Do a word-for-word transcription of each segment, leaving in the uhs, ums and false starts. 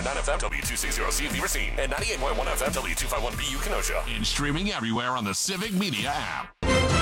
nine F M, W two sixty C V Racine, and ninety-eight point one F M, W two fifty-one B U Kenosha. And streaming everywhere on the Civic Media app.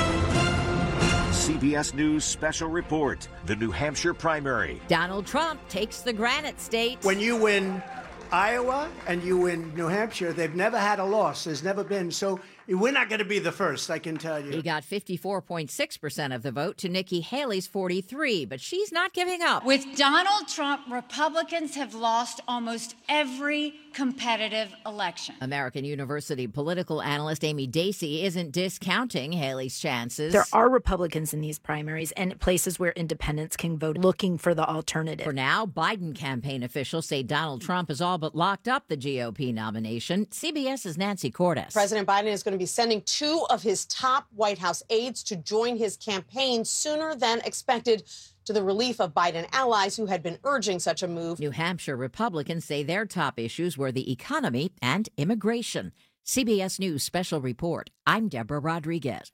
C B S News Special Report, the New Hampshire primary. Donald Trump takes the Granite State. When you win Iowa and you win New Hampshire, they've never had a loss. There's never been. So we're not going to be the first, I can tell you. He got fifty-four point six percent of the vote to Nikki Haley's forty-three, but she's not giving up. With Donald Trump, Republicans have lost almost every competitive election. American University political analyst Amy Dacey isn't discounting Haley's chances. There are Republicans in these primaries and places where independents can vote looking for the alternative. For now, Biden campaign officials say Donald Trump has all but locked up the G O P nomination. CBS's Nancy Cordes. President Biden is going to be sending two of his top White House aides to join his campaign sooner than expected, to the relief of Biden allies who had been urging such a move. New Hampshire Republicans say their top issues were the economy and immigration. C B S News Special Report. I'm Deborah Rodriguez.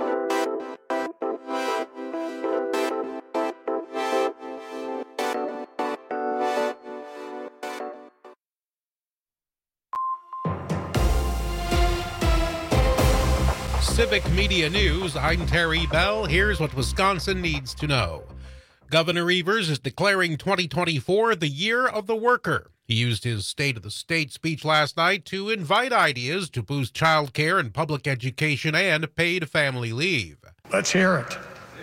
Civic Media News, I'm Terry Bell. Here's what Wisconsin needs to know. Governor Evers is declaring twenty twenty-four the year of the worker. He used his State of the State speech last night to invite ideas to boost child care and public education and paid family leave. Let's hear it.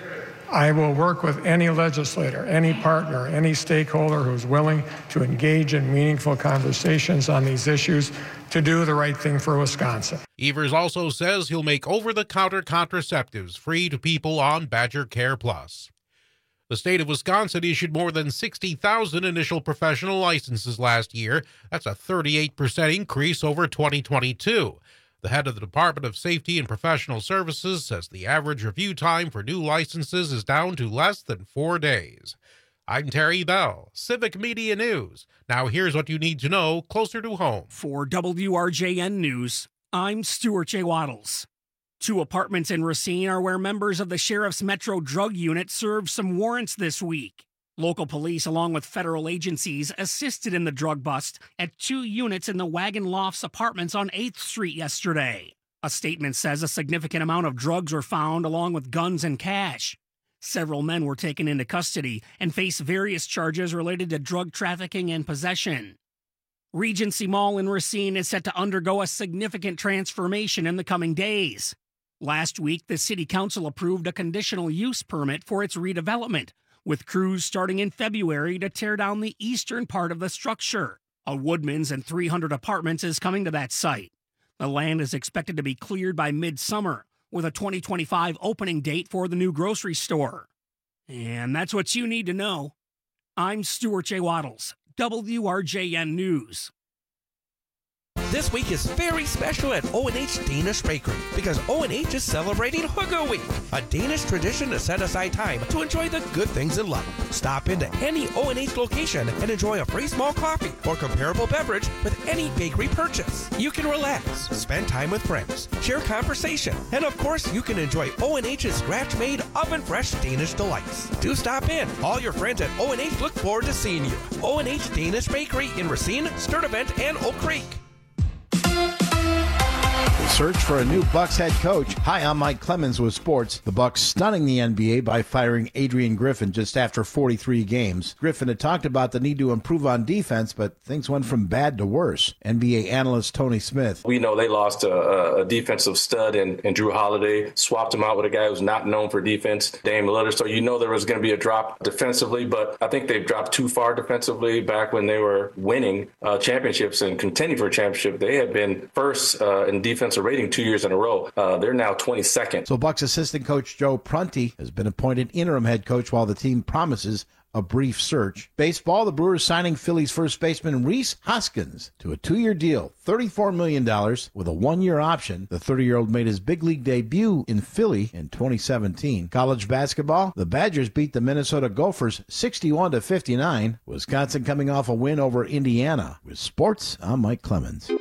I will work with any legislator, any partner, any stakeholder who's willing to engage in meaningful conversations on these issues to do the right thing for Wisconsin. Evers also says he'll make over-the-counter contraceptives free to people on Badger Care Plus. The state of Wisconsin issued more than sixty thousand initial professional licenses last year. That's a thirty-eight percent increase over twenty twenty-two. The head of the Department of Safety and Professional Services says the average review time for new licenses is down to less than four days. I'm Terry Bell, Civic Media News. Now here's what you need to know closer to home. For W R J N News, I'm Stuart J. Waddles. Two apartments in Racine are where members of the Sheriff's Metro Drug Unit served some warrants this week. Local police, along with federal agencies, assisted in the drug bust at two units in the Wagon Lofts apartments on eighth Street yesterday. A statement says a significant amount of drugs were found, along with guns and cash. Several men were taken into custody and face various charges related to drug trafficking and possession. Regency Mall in Racine is set to undergo a significant transformation in the coming days. Last week, the City Council approved a conditional use permit for its redevelopment, with crews starting in February to tear down the eastern part of the structure. A Woodman's and three hundred apartments is coming to that site. The land is expected to be cleared by midsummer, with a twenty twenty-five opening date for the new grocery store. And that's what you need to know. I'm Stuart J. Waddles, W R J N News. This week is very special at O and H Danish Bakery because O and H is celebrating Hygge Week, a Danish tradition to set aside time to enjoy the good things in life. Stop into any O and H location and enjoy a free small coffee or comparable beverage with any bakery purchase. You can relax, spend time with friends, share conversation, and of course you can enjoy O and H's scratch-made, oven-fresh Danish delights. Do stop in. All your friends at O and H look forward to seeing you. O and H Danish Bakery in Racine, Sturtevant, and Oak Creek. Search for a new Bucks head coach. Hi, I'm Mike Clemens with sports. The Bucks stunning the N B A by firing Adrian Griffin just after forty-three games. Griffin had talked about the need to improve on defense, but things went from bad to worse. N B A analyst Tony Smith. We know they lost a, a defensive stud in, in Drew Holiday, swapped him out with a guy who's not known for defense, Dame Lillard. So you know there was going to be a drop defensively, but I think they've dropped too far defensively. Back when they were winning uh, championships and contending for a championship, they had been first uh, in defensive rating two years in a row. Uh, they're now twenty-second. So Bucks assistant coach Joe Prunty has been appointed interim head coach while the team promises a brief search. Baseball, the Brewers signing Phillies first baseman Rhys Hoskins to a two-year deal, thirty-four million dollars with a one-year option. The thirty-year-old made his big league debut in Philly in twenty seventeen. College basketball, the Badgers beat the Minnesota Gophers sixty-one to fifty-nine. Wisconsin coming off a win over Indiana. With sports, I'm Mike Clemens.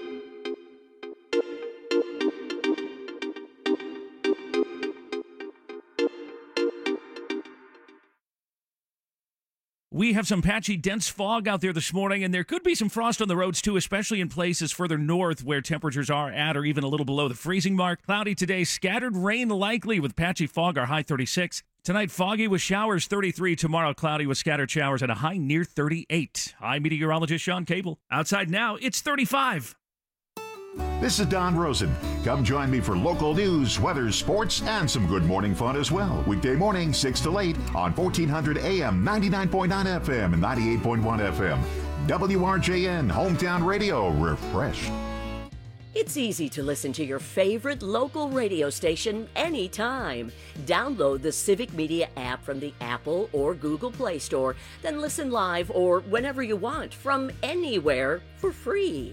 We have some patchy, dense fog out there this morning, and there could be some frost on the roads, too, especially in places further north where temperatures are at or even a little below the freezing mark. Cloudy today, scattered rain likely with patchy fog, our high thirty-six. Tonight, foggy with showers, thirty-three. Tomorrow, cloudy with scattered showers and a high near thirty-eight. I'm meteorologist Sean Cable. Outside now, it's thirty-five. This is Don Rosen. Come join me for local news, weather, sports, and some good morning fun as well. Weekday morning, six to eight on fourteen hundred A M, ninety-nine point nine F M, and ninety-eight point one F M. W R J N, Hometown Radio, refreshed. It's easy to listen to your favorite local radio station anytime. Download the Civic Media app from the Apple or Google Play Store, then listen live or whenever you want from anywhere for free.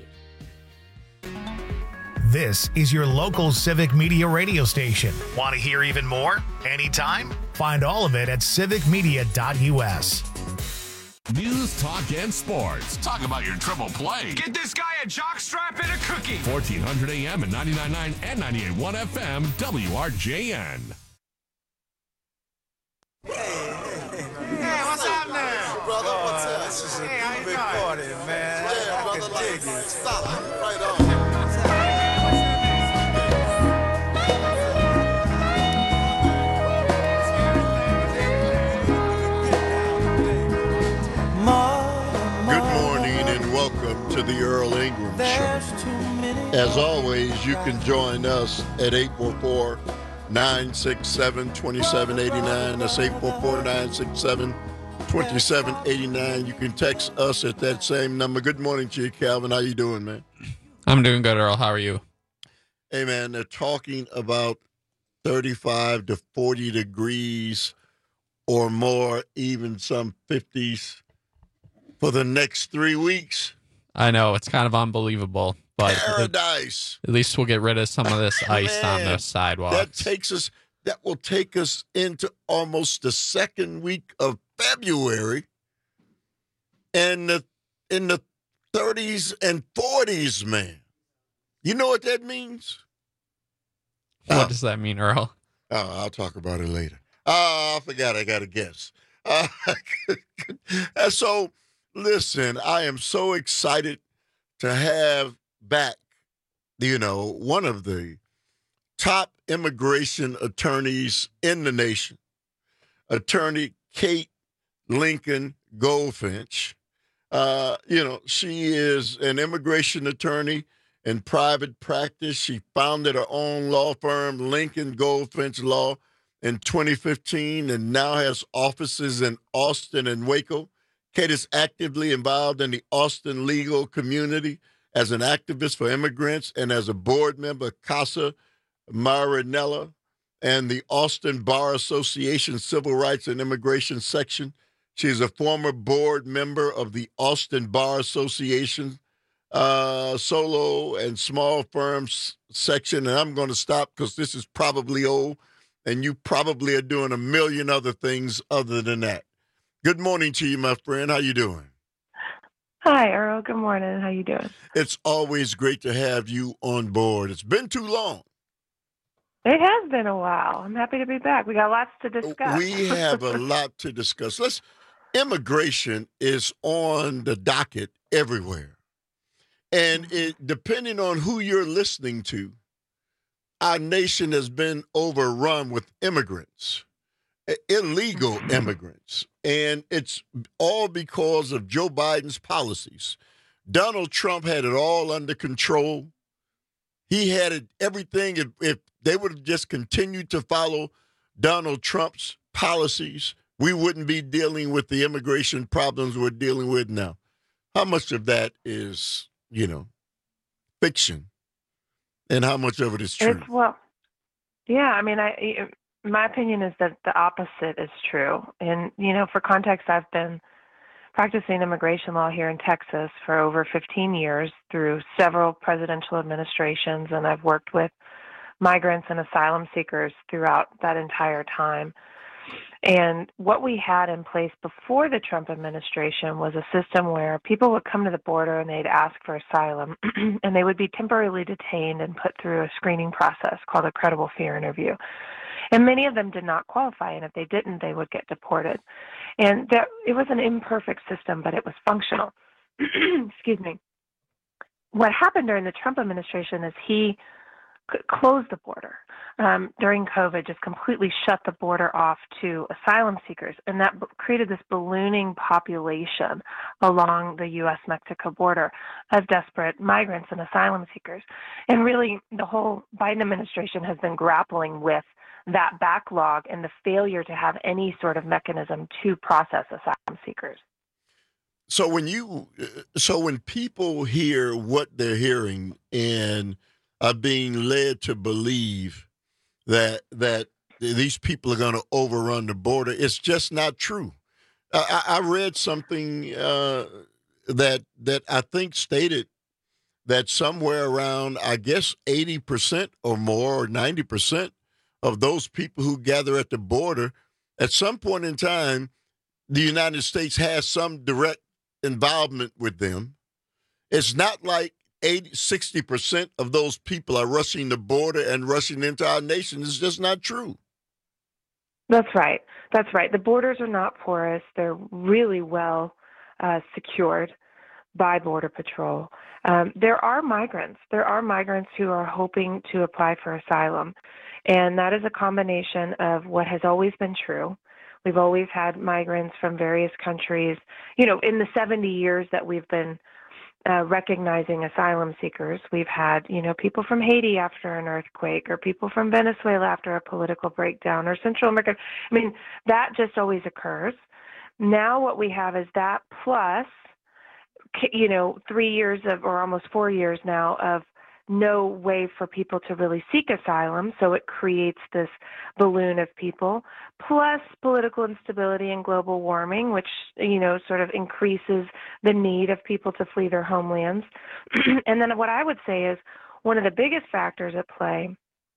This is your local Civic Media radio station. Want to hear even more? Anytime? Find all of it at civic media dot U S. News, talk, and sports. Talk about your triple play. Get this guy a jockstrap and a cookie. fourteen hundred A M and ninety-nine point nine and ninety-eight point one F M, W R J N. Hey, hey, hey. Hey, what's up now? Brother, what's up? This is a hey, how you big doing? party, man. Yeah, brother, I can dig it. Stop. Right on. Good morning and welcome to the Earl Ingram Show. As always, you can join us at eight four four, nine six seven, two seven eight nine. That's eight four four, nine six seven, two seven eight nine. You can text us at that same number. Good morning to you, Calvin. How you doing, man? I'm doing good, Earl. How are you? Hey, man, they're talking about thirty-five to forty degrees or more, even some fifties. For the next three weeks. I know, it's kind of unbelievable, but paradise. At least we'll get rid of some of this ice Man, on the sidewalks. That takes us. That will take us into almost the second week of February, and the, in the thirties and forties, man. You know what that means? What uh, does that mean, Earl? Oh, I'll talk about it later. Oh, I forgot. I got to guess. Uh, and so. Listen, I am so excited to have back, you know, one of the top immigration attorneys in the nation, Attorney Kate Lincoln Goldfinch. Uh, you know, she is an immigration attorney in private practice. She founded her own law firm, Lincoln Goldfinch Law, in twenty fifteen and now has offices in Austin and Waco. Kate is actively involved in the Austin legal community as an activist for immigrants and as a board member of Casa Marinella and the Austin Bar Association Civil Rights and Immigration Section. She is a former board member of the Austin Bar Association uh, Solo and Small Firms Section. And I'm going to stop because this is probably old, and you probably are doing a million other things other than that. Good morning to you, my friend. How you doing? Hi, Earl. Good morning. How you doing? It's always great to have you on board. It's been too long. It has been a while. I'm happy to be back. We got lots to discuss. We have a lot to discuss. Let's. Immigration is on the docket everywhere, and it depending on who you're listening to, our nation has been overrun with immigrants. Illegal immigrants, and it's all because of Joe Biden's policies. Donald Trump had it all under control. He had it, everything. If, if they would have just continued to follow Donald Trump's policies, we wouldn't be dealing with the immigration problems we're dealing with now. How much of that is, you know, fiction, and how much of it is true? It's, well, yeah, I mean, I. My opinion is that the opposite is true. And, you know, for context, I've been practicing immigration law here in Texas for over fifteen years through several presidential administrations, and I've worked with migrants and asylum seekers throughout that entire time. And what we had in place before the Trump administration was a system where people would come to the border and they'd ask for asylum, and they would be temporarily detained and put through a screening process called a credible fear interview. And many of them did not qualify, and if they didn't, they would get deported. And that it was an imperfect system, but it was functional. Excuse me. What happened during the Trump administration is he c- closed the border um, during COVID, just completely shut the border off to asylum seekers. And that b- created this ballooning population along the U S Mexico border of desperate migrants and asylum seekers. And really, the whole Biden administration has been grappling with that backlog and the failure to have any sort of mechanism to process asylum seekers. So when you, so when people hear what they're hearing and are being led to believe that that these people are going to overrun the border, it's just not true. I, I read something uh, that that I think stated that somewhere around, I guess, eighty percent or more, or ninety percent of those people who gather at the border, at some point in time, the United States has some direct involvement with them. It's not like eighty, sixty percent of those people are rushing the border and rushing into our nation. It's just not true. That's right. That's right. The borders are not porous. They're really well uh, secured by Border Patrol. Um, there are migrants. There are migrants who are hoping to apply for asylum. And that is a combination of what has always been true. We've always had migrants from various countries. You know, in the seventy years that we've been uh, recognizing asylum seekers, we've had, you know, people from Haiti after an earthquake, or people from Venezuela after a political breakdown, or Central America. I mean, that just always occurs. Now what we have is that plus, you know, three years of, or almost four years now of no way for people to really seek asylum, so it creates this balloon of people, plus political instability and global warming, which, you know, sort of increases the need of people to flee their homelands. And then what I would say is one of the biggest factors at play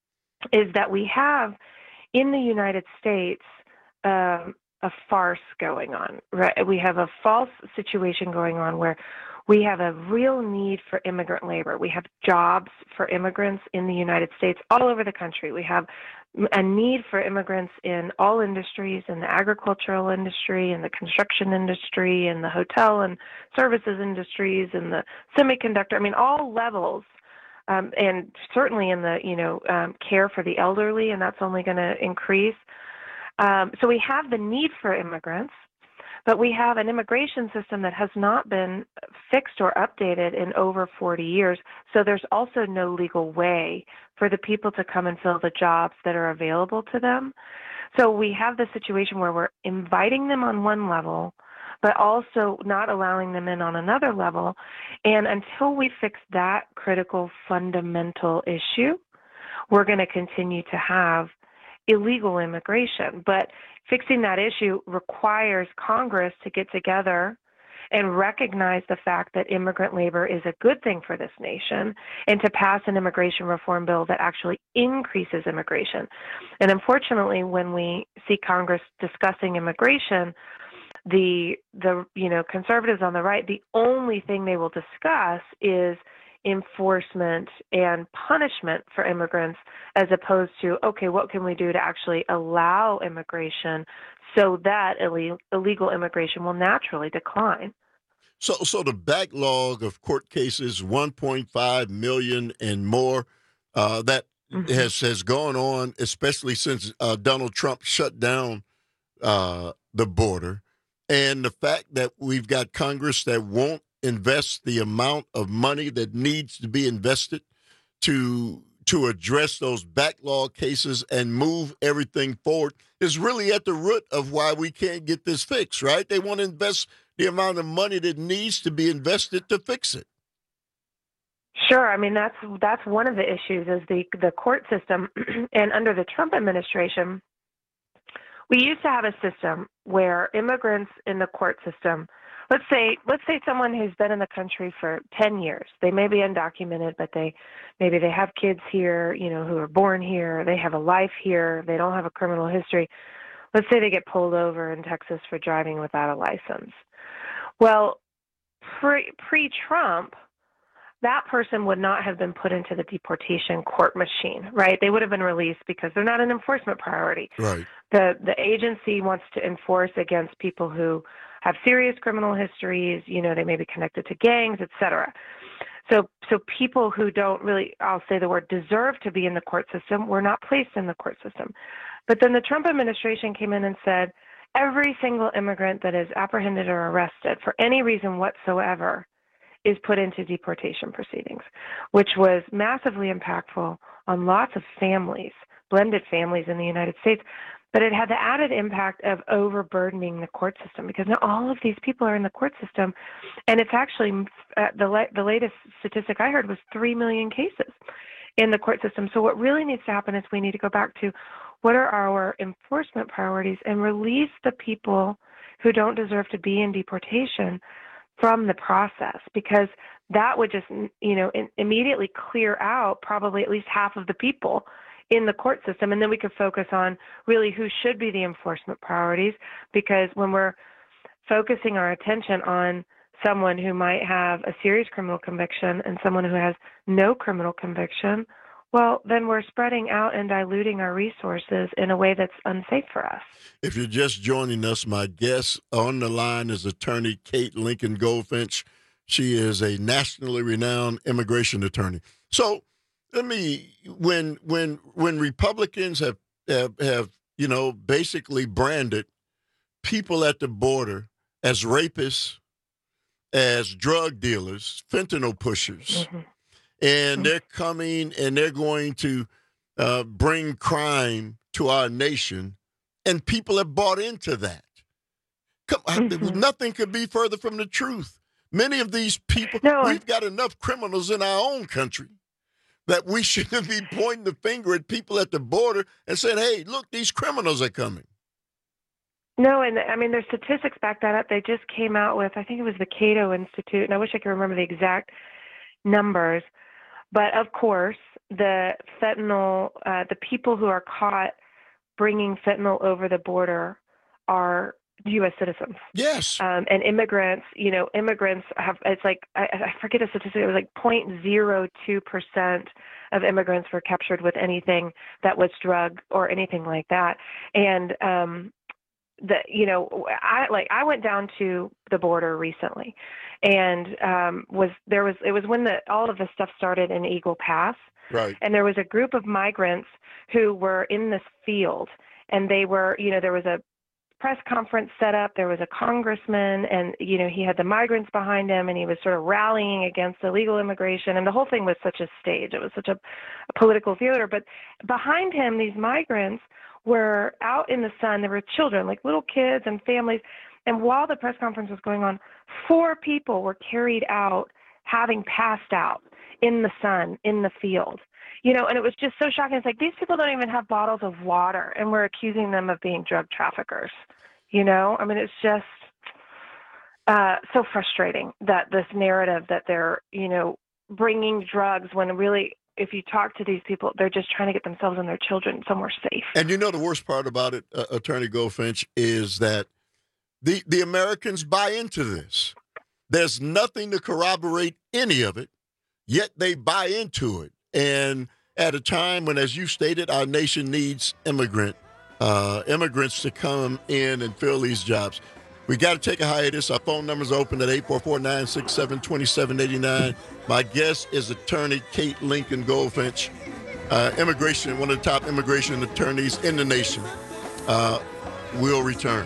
is that we have in the United States um, a farce going on, right? We have a false situation going on where we have a real need for immigrant labor. We have jobs for immigrants in the United States all over the country. We have a need for immigrants in all industries, in the agricultural industry, in the construction industry, in the hotel and services industries, in the semiconductor, I mean, all levels, um, and certainly in the, you know, um, care for the elderly, and that's only going to increase. Um, so we have the need for immigrants. But we have an immigration system that has not been fixed or updated in over forty years. So there's also no legal way for the people to come and fill the jobs that are available to them. So we have the situation where we're inviting them on one level, but also not allowing them in on another level. And until we fix that critical fundamental issue, we're going to continue to have illegal immigration. But fixing that issue requires Congress to get together and recognize the fact that immigrant labor is a good thing for this nation, and to pass an immigration reform bill that actually increases immigration. And unfortunately, when we see Congress discussing immigration, the the you know conservatives on the right, the only thing they will discuss is enforcement and punishment for immigrants, as opposed to, okay, what can we do to actually allow immigration so that Ill- illegal immigration will naturally decline? So, so the backlog of court cases, one point five million and more, uh, that mm-hmm. has has gone on, especially since uh, Donald Trump shut down uh, the border, and the fact that we've got Congress that won't invest the amount of money that needs to be invested to to address those backlog cases and move everything forward is really at the root of why we can't get this fixed, right? They want to invest the amount of money that needs to be invested to fix it. Sure. I mean, that's that's one of the issues is the the court system. And under the Trump administration, we used to have a system where immigrants in the court system, Let's say let's say someone who's been in the country for ten years. They may be undocumented, but they maybe they have kids here, you know, who are born here. They have a life here. They don't have a criminal history. Let's say they get pulled over in Texas for driving without a license. Well, pre, pre-Trump, that person would not have been put into the deportation court machine, right? They would have been released because they're not an enforcement priority. Right. The the agency wants to enforce against people who have serious criminal histories, you know, they may be connected to gangs, et cetera. So so people who don't really, I'll say the word, deserve to be in the court system were not placed in the court system. But then the Trump administration came in and said, every single immigrant that is apprehended or arrested for any reason whatsoever is put into deportation proceedings, which was massively impactful on lots of families, blended families in the United States. But it had the added impact of overburdening the court system because now all of these people are in the court system. And it's actually, uh, the, la- the latest statistic I heard was three million cases in the court system. So what really needs to happen is we need to go back to what are our enforcement priorities and release the people who don't deserve to be in deportation from the process, because that would just, you know, in, immediately clear out probably at least half of the people in the court system. And then we could focus on really who should be the enforcement priorities, because when we're focusing our attention on someone who might have a serious criminal conviction and someone who has no criminal conviction, well, then we're spreading out and diluting our resources in a way that's unsafe for us. If you're just joining us, my guest on the line is attorney Kate Lincoln Goldfinch. She is a nationally renowned immigration attorney. So let me, when when when Republicans have, have, have you know, basically branded people at the border as rapists, as drug dealers, fentanyl pushers, mm-hmm. and they're coming and they're going to uh, bring crime to our nation, and people have bought into that. Come, mm-hmm. Nothing could be further from the truth. Many of these people, no. we've got enough criminals in our own country that we shouldn't be pointing the finger at people at the border and saying, hey, look, these criminals are coming. No, and I mean, their statistics back that up. They just came out with, I think it was the Cato Institute, and I wish I could remember the exact numbers. But of course, the fentanyl, uh, the people who are caught bringing fentanyl over the border are U S citizens. Yes. Um, and immigrants, you know, immigrants have, it's like, I, I forget a statistic, it was like zero point zero two percent of immigrants were captured with anything that was drug or anything like that. And, um, the, you know, I like, I went down to the border recently and, um, was, there was, it was when the, all of this stuff started in Eagle Pass. Right. And there was a group of migrants who were in this field, and they were, you know, there was a press conference set up. There was a congressman, and, you know, he had the migrants behind him, and he was sort of rallying against illegal immigration. And the whole thing was such a stage. It was such a, a political theater. But behind him, these migrants were out in the sun. There were children, like little kids and families. And while the press conference was going on, four people were carried out having passed out in the sun, in the field. You know, and it was just so shocking. It's like, these people don't even have bottles of water, and we're accusing them of being drug traffickers. You know, I mean, it's just uh, so frustrating that this narrative that they're, you know, bringing drugs when really, if you talk to these people, they're just trying to get themselves and their children somewhere safe. And you know, the worst part about it, uh, Attorney Goldfinch, is that the, the Americans buy into this. There's nothing to corroborate any of it, yet they buy into it. And at a time when, as you stated, our nation needs immigrant uh, immigrants to come in and fill these jobs. We got to take a hiatus. Our phone number's open at eight four four, nine six seven, two seven eight nine. My guest is attorney Kate Lincoln Goldfinch, uh, immigration, one of the top immigration attorneys in the nation. Uh, we'll return.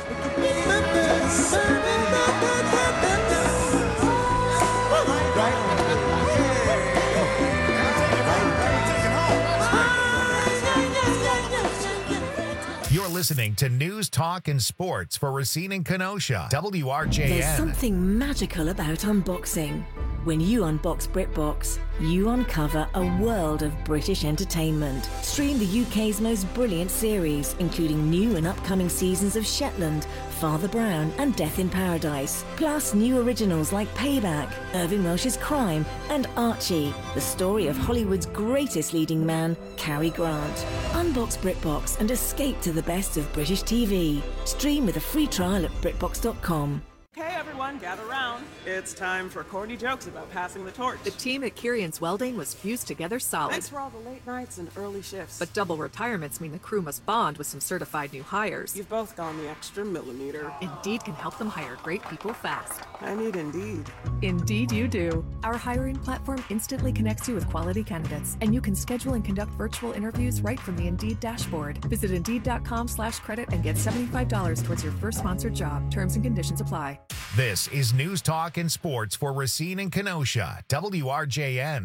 You're listening to News, Talk, and Sports for Racine and Kenosha. W R J N. There's something magical about unboxing. When you unbox BritBox, you uncover a world of British entertainment. Stream the U K's most brilliant series, including new and upcoming seasons of Shetland, Father Brown, and Death in Paradise. Plus new originals like Payback, Irving Welsh's Crime, and Archie, the story of Hollywood's greatest leading man, Cary Grant. Unbox BritBox and escape to the best of British T V. Stream with a free trial at BritBox dot com. Okay, everyone, gather round. It's time for corny jokes about passing the torch. The team at Kirian's Welding was fused together solid. Thanks for all the late nights and early shifts. But double retirements mean the crew must bond with some certified new hires. You've both gone the extra millimeter. Indeed can help them hire great people fast. I need Indeed. Indeed you do. Our hiring platform instantly connects you with quality candidates, and you can schedule and conduct virtual interviews right from the Indeed dashboard. Visit Indeed.com slash credit and get seventy-five dollars towards your first sponsored job. Terms and conditions apply. This is News Talk and Sports for Racine and Kenosha, W R J N.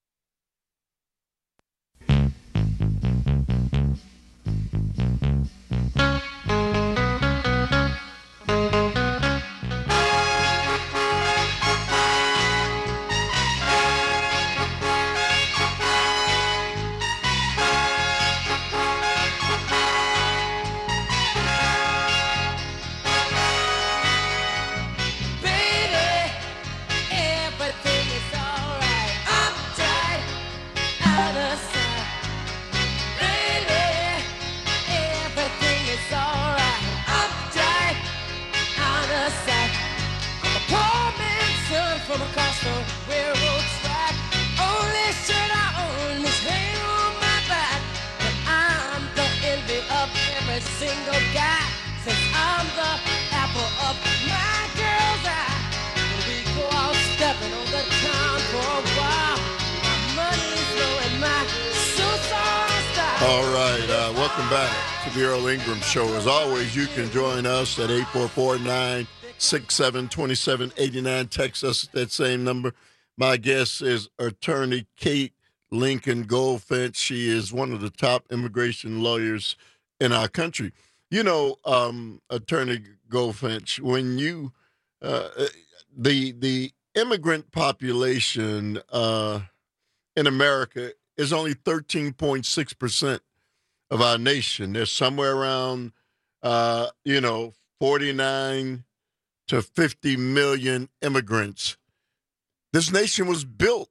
Single guy, since I'm the apple of my girl's eye. When we go out stepping on the town for a while, my money's low and my suits are style. All right, uh, welcome back to the Earl Ingram Show. As always, you can join us at eight four four, nine six seven, two seven eight nine. Text us at that same number. My guest is attorney Kate Lincoln Goldfinch. She is one of the top immigration lawyers in our country. You know, um, Attorney Goldfinch, when you, uh, the the immigrant population uh, in America is only thirteen point six percent of our nation. There's somewhere around, uh, you know, forty-nine to fifty million immigrants. This nation was built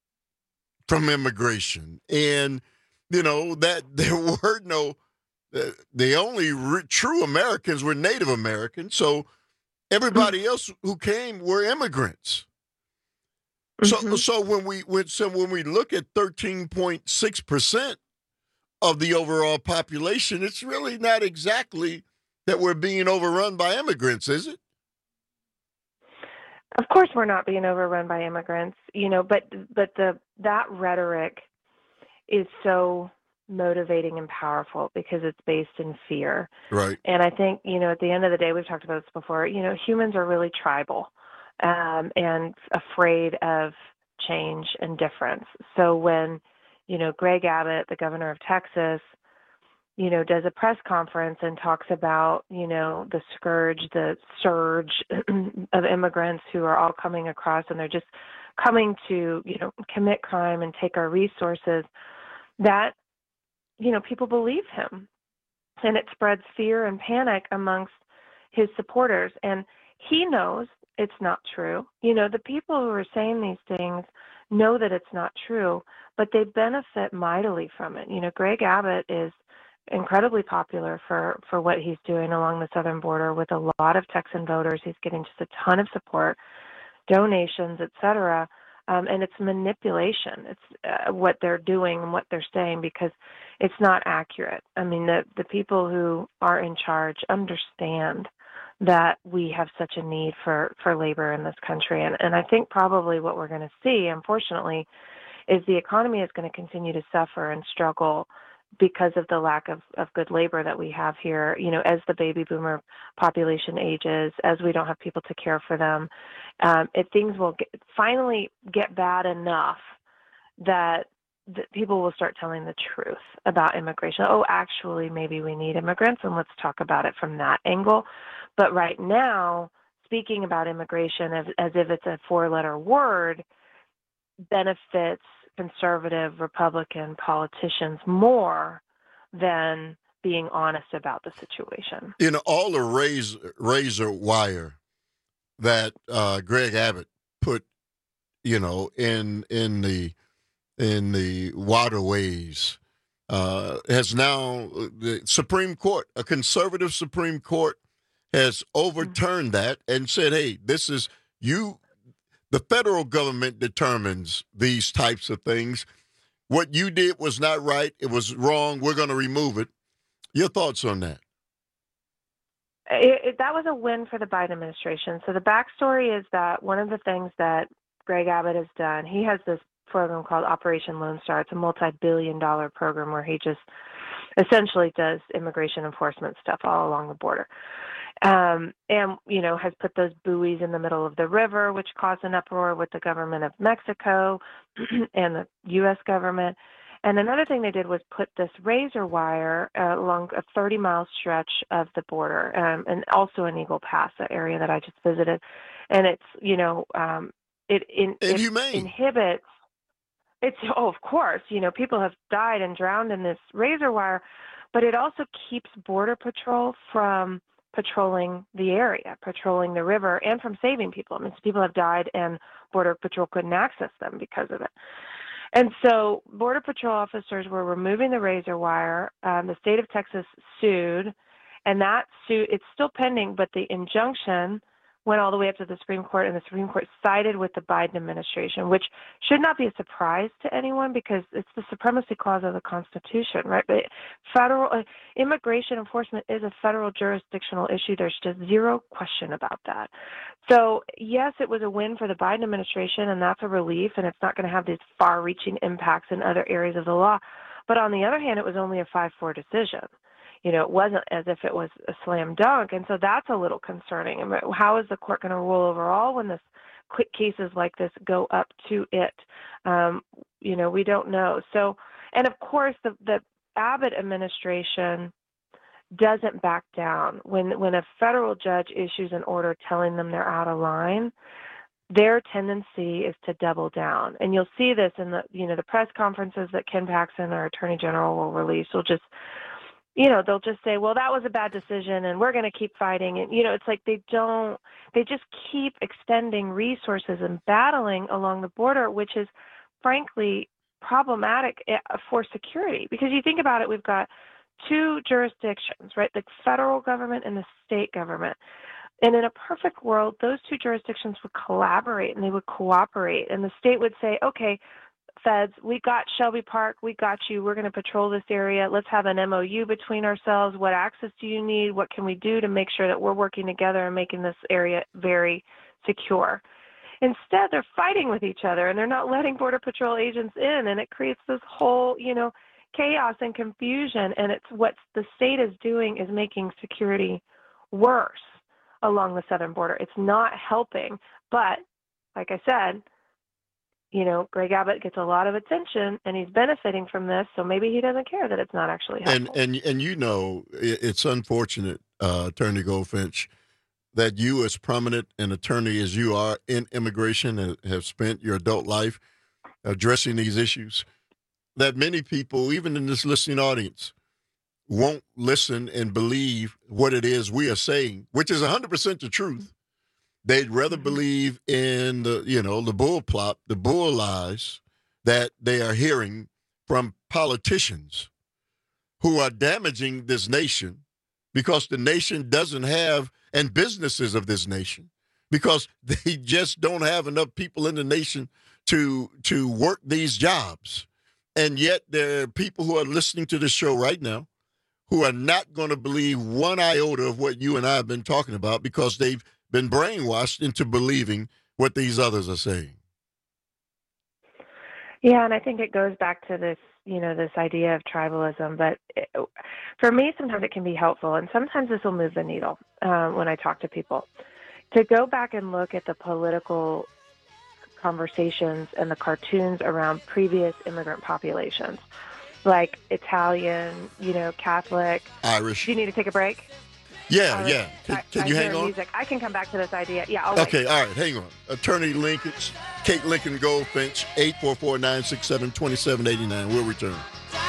from immigration. And, you know, that there were no, The, the only re- true Americans were Native Americans, so everybody else who came were immigrants. Mm-hmm. So, so when we when, so when we look at thirteen point six percent of the overall population, it's really not exactly that we're being overrun by immigrants, is it? Of course, we're not being overrun by immigrants, you know, but but the that rhetoric is so motivating and powerful because it's based in fear. Right. And I think, you know, at the end of the day, we've talked about this before, you know, humans are really tribal um, and afraid of change and difference. So when, you know, Greg Abbott, the governor of Texas, you know, does a press conference and talks about, you know, the scourge, the surge of immigrants who are all coming across and they're just coming to, you know, commit crime and take our resources, that you know, people believe him, and it spreads fear and panic amongst his supporters. And he knows it's not true. You know, the people who are saying these things know that it's not true, but they benefit mightily from it. You know, Greg Abbott is incredibly popular for, for what he's doing along the southern border with a lot of Texan voters. He's getting just a ton of support, donations, et cetera. Um, and it's manipulation. It's uh, what they're doing and what they're saying because it's not accurate. I mean, the, the people who are in charge understand that we have such a need for, for labor in this country. And, and I think probably what we're going to see, unfortunately, is the economy is going to continue to suffer and struggle because of the lack of, of good labor that we have here, you know, as the baby boomer population ages, as we don't have people to care for them, um, if things will get, finally get bad enough that, that people will start telling the truth about immigration. Oh, actually, maybe we need immigrants, and let's talk about it from that angle. But right now, speaking about immigration as, as if it's a four-letter word benefits conservative Republican politicians more than being honest about the situation. You know, all the razor, razor wire that uh, Greg Abbott put, you know, in in the in the waterways uh, has now the Supreme Court, a conservative Supreme Court, has overturned that and said, hey, this is you. The federal government determines these types of things. What you did was not right. It was wrong. We're going to remove it. Your thoughts on that? It, it, that was a win for the Biden administration. So the backstory is that one of the things that Greg Abbott has done, he has this program called Operation Lone Star. It's a multi-billion dollar program where he just essentially does immigration enforcement stuff all along the border. Um, and, you know, has put those buoys in the middle of the river, which caused an uproar with the government of Mexico and the U S government. And another thing they did was put this razor wire uh, along a thirty mile stretch of the border, um, and also in Eagle Pass, that area that I just visited. And it's, you know, um, it, in, it inhibits, it's, oh, of course, you know, people have died and drowned in this razor wire, but it also keeps Border Patrol from patrolling the area, patrolling the river, and from saving people. I mean, people have died and Border Patrol couldn't access them because of it. And so Border Patrol officers were removing the razor wire. Um, the state of Texas sued, and that suit, it's still pending, but the injunction went all the way up to the Supreme Court, and the Supreme Court sided with the Biden administration, which should not be a surprise to anyone because it's the supremacy clause of the Constitution, right? But federal uh, immigration enforcement is a federal jurisdictional issue. There's just zero question about that. So, yes, it was a win for the Biden administration, and that's a relief, and it's not going to have these far-reaching impacts in other areas of the law. But on the other hand, it was only a five four decision. You know, it wasn't as if it was a slam dunk. And so that's a little concerning. I mean, how is the court going to rule overall when this quick cases like this go up to it? Um, you know, we don't know. So, and of course, the, the Abbott administration doesn't back down. When, when a federal judge issues an order telling them they're out of line, their tendency is to double down. And you'll see this in the, you know, the press conferences that Ken Paxton, our attorney general, will release. Will just You know, they'll just say, well, that was a bad decision and we're going to keep fighting. And, you know, it's like they don't, they just keep extending resources and battling along the border, which is frankly problematic for security. Because you think about it, we've got two jurisdictions, right? The federal government and the state government. And in a perfect world, those two jurisdictions would collaborate and they would cooperate. And the state would say, okay, feds, we got Shelby Park, we got you, we're going to patrol this area, let's have an M O U between ourselves, what access do you need, what can we do to make sure that we're working together and making this area very secure. Instead, they're fighting with each other and they're not letting Border Patrol agents in, and it creates this whole, you know, chaos and confusion, and it's what the state is doing is making security worse along the southern border. It's not helping, but like I said, you know, Greg Abbott gets a lot of attention and he's benefiting from this. So maybe he doesn't care that it's not actually helpful. And, and, and you know, it's unfortunate, uh, Attorney Goldfinch, that you, as prominent an attorney as you are in immigration and have spent your adult life addressing these issues, that many people, even in this listening audience, won't listen and believe what it is we are saying, which is one hundred percent the truth. They'd rather believe in the, you know, the bull plot, the bull lies that they are hearing from politicians who are damaging this nation because the nation doesn't have, and businesses of this nation, because they just don't have enough people in the nation to to work these jobs. And yet there are people who are listening to this show right now who are not going to believe one iota of what you and I have been talking about because they've been brainwashed into believing what these others are saying. Yeah, and I think it goes back to this, you know, this idea of tribalism. But it, for me, sometimes it can be helpful, and sometimes this will move the needle um, when I talk to people, to go back and look at the political conversations and the cartoons around previous immigrant populations, like Italian, you know, Catholic. Irish. Do you need to take a break? Yeah, uh, yeah. Can, can I, you I hang on? Music. I can come back to this idea. Yeah, I'll Okay, wait. all right, hang on. Attorney Lincoln, Kate Lincoln Goldfinch, eight four four, nine six seven, two seven eight nine. We'll return.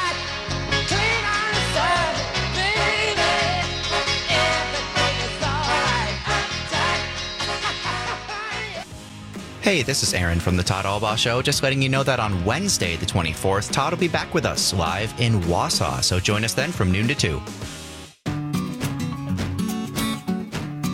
Hey, this is Aaron from the Todd Albaugh Show. Just letting you know that on Wednesday, the twenty-fourth, Todd will be back with us live in Wausau. So join us then from noon to two.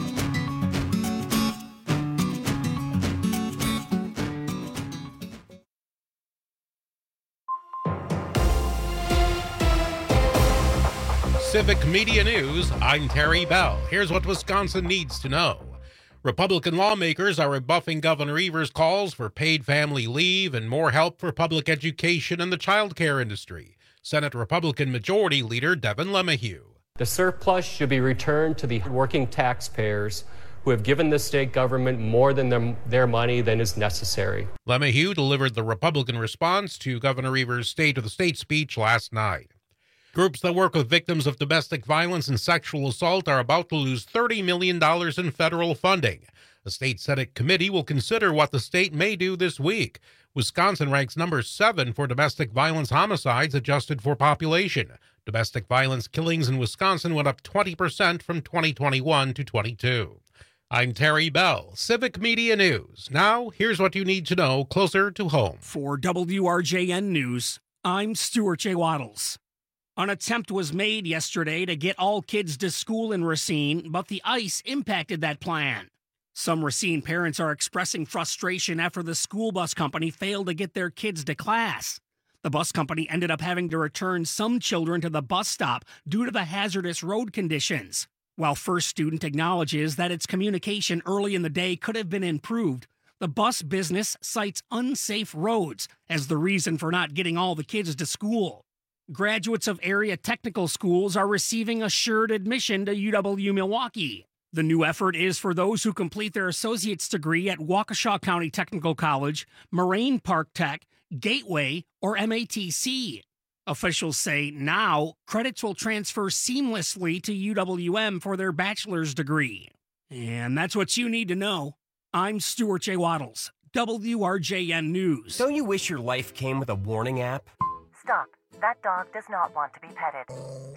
Civic Media News, I'm Terry Bell. Here's what Wisconsin needs to know. Republican lawmakers are rebuffing Governor Evers' calls for paid family leave and more help for public education and the child care industry. Senate Republican Majority Leader Devin LeMahieu. The surplus should be returned to the working taxpayers who have given the state government more than their, their money than is necessary. LeMahieu delivered the Republican response to Governor Evers' State of the State speech last night. Groups that work with victims of domestic violence and sexual assault are about to lose thirty million dollars in federal funding. A state Senate committee will consider what the state may do this week. Wisconsin ranks number seven for domestic violence homicides adjusted for population. Domestic violence killings in Wisconsin went up twenty percent from twenty twenty-one to twenty-two. I'm Terry Bell, Civic Media News. Now, here's what you need to know closer to home. For W R J N News, I'm Stuart J. Waddles. An attempt was made yesterday to get all kids to school in Racine, but the ice impacted that plan. Some Racine parents are expressing frustration after the school bus company failed to get their kids to class. The bus company ended up having to return some children to the bus stop due to the hazardous road conditions. While First Student acknowledges that its communication early in the day could have been improved, the bus business cites unsafe roads as the reason for not getting all the kids to school. Graduates of area technical schools are receiving assured admission to U W-Milwaukee. The new effort is for those who complete their associate's degree at Waukesha County Technical College, Moraine Park Tech, Gateway, or M A T C. Officials say now credits will transfer seamlessly to U W M for their bachelor's degree. And that's what you need to know. I'm Stuart J. Waddles, W R J N News. Don't you wish your life came with a warning app? Stop. That dog does not want to be petted.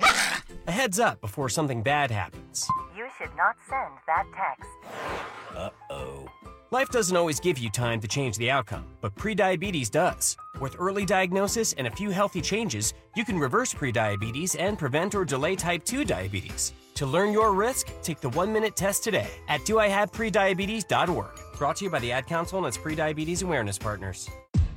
A heads up before something bad happens. You should not send that text. Uh-oh. Life doesn't always give you time to change the outcome, but prediabetes does. With early diagnosis and a few healthy changes, you can reverse prediabetes and prevent or delay type two diabetes. To learn your risk, take the one-minute test today at do I have prediabetes dot org. Brought to you by the Ad Council and its prediabetes awareness partners.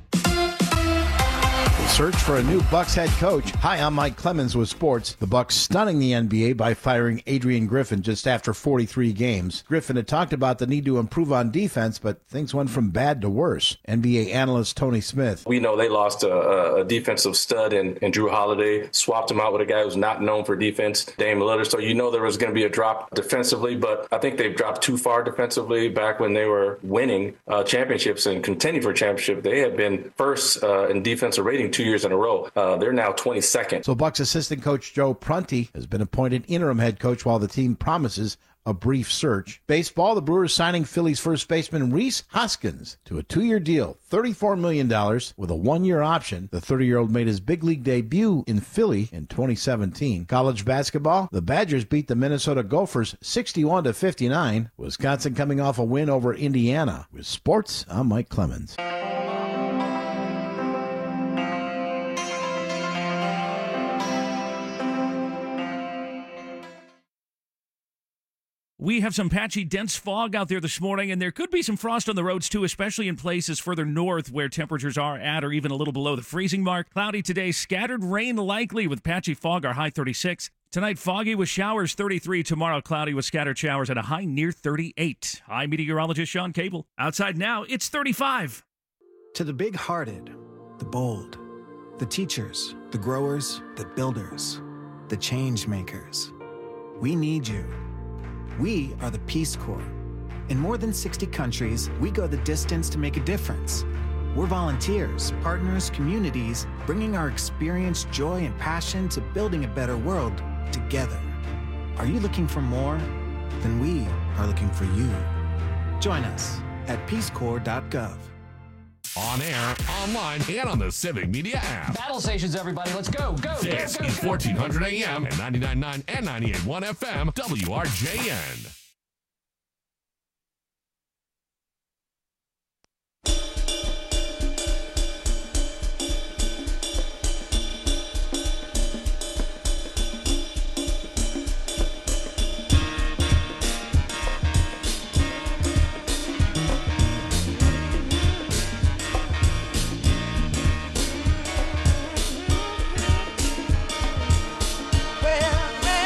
Search for a new Bucks head coach. Hi, I'm Mike Clemens with sports. The Bucks stunning the N B A by firing Adrian Griffin just after forty-three games. Griffin had talked about the need to improve on defense, but things went from bad to worse. N B A analyst Tony Smith. We know they lost a, a defensive stud in, in Drew Holiday, swapped him out with a guy who's not known for defense, Dame Lillard. So you know there was going to be a drop defensively, but I think they've dropped too far defensively. Back when they were winning uh, championships and contending for a championship, they had been first uh, in defensive rating two years in a row. Uh, they're now twenty-second. So Bucks assistant coach Joe Prunty has been appointed interim head coach while the team promises a brief search. Baseball, the Brewers signing Phillies first baseman Rhys Hoskins to a two-year deal, thirty-four million dollars with a one-year option. The thirty-year-old made his big league debut in Philly in twenty seventeen. College basketball, the Badgers beat the Minnesota Gophers sixty-one to fifty-nine. Wisconsin coming off a win over Indiana. With sports, I'm Mike Clemens. We have some patchy, dense fog out there this morning, and there could be some frost on the roads, too, especially in places further north where temperatures are at or even a little below the freezing mark. Cloudy today, scattered rain likely with patchy fog, our high thirty-six. Tonight, foggy with showers, thirty-three. Tomorrow, cloudy with scattered showers at a high near thirty-eight. I'm meteorologist Sean Cable. Outside now, it's thirty-five. To the big-hearted, the bold, the teachers, the growers, the builders, the change makers, we need you. We are the Peace Corps. In more than sixty countries, we go the distance to make a difference. We're volunteers, partners, communities, bringing our experience, joy, and passion to building a better world together. Are you looking for more? Then we are looking for you. Join us at peace corps dot gov. On air, online, and on the Civic Media app. Battle stations, everybody. Let's go, go, This go, go, is go. fourteen hundred A M and ninety-nine point nine and ninety-eight point one F M, W R J N. Well,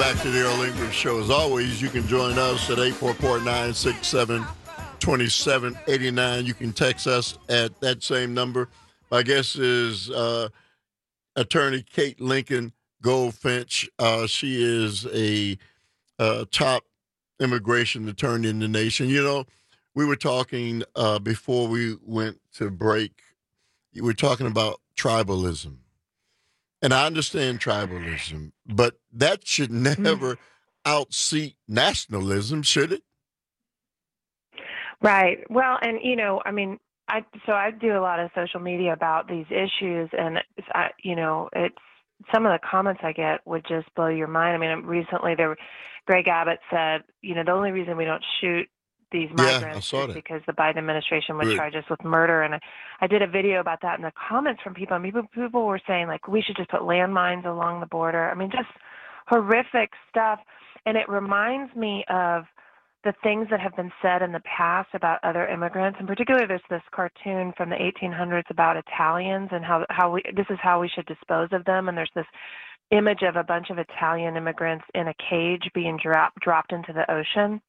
back to the Earl English Show. As always, you can join us at eight four four, nine six seven, two seven eight nine. You can text us at that same number. My guest is uh, attorney Kate Lincoln Goldfinch. Uh, she is a uh, top immigration attorney in the nation. You know, we were talking uh, before we went to break. We were talking about tribalism. And I understand tribalism, but that should never outseat nationalism, should it? Right. Well, and, you know, I mean, I so I do a lot of social media about these issues, and, I, you know, it's some of the comments I get would just blow your mind. I mean, recently there, Greg Abbott said, you know, the only reason we don't shoot these migrants yeah, is because the Biden administration would right. charge us with murder. And I, I did a video about that, and the comments from people, I mean, people, people were saying, like, we should just put landmines along the border. I mean, just horrific stuff. And it reminds me of the things that have been said in the past about other immigrants. In particular, there's this cartoon from the eighteen hundreds about Italians and how, how we, this is how we should dispose of them. And there's this image of a bunch of Italian immigrants in a cage being drop, dropped into the ocean.